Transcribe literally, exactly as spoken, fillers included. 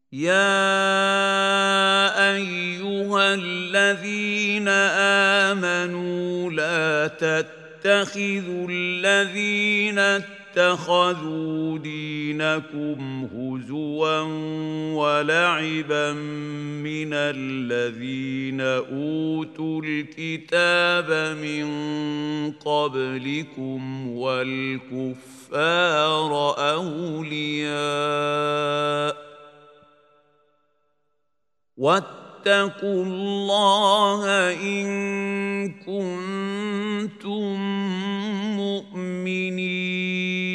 يا أيها الذين آمنوا لا تتخذوا الذين اتخذوا دينكم هزوا ولعبا من الذين أوتوا الكتاب من قبلكم والكفار أولياء واتقوا الله إن كنتم مؤمنين.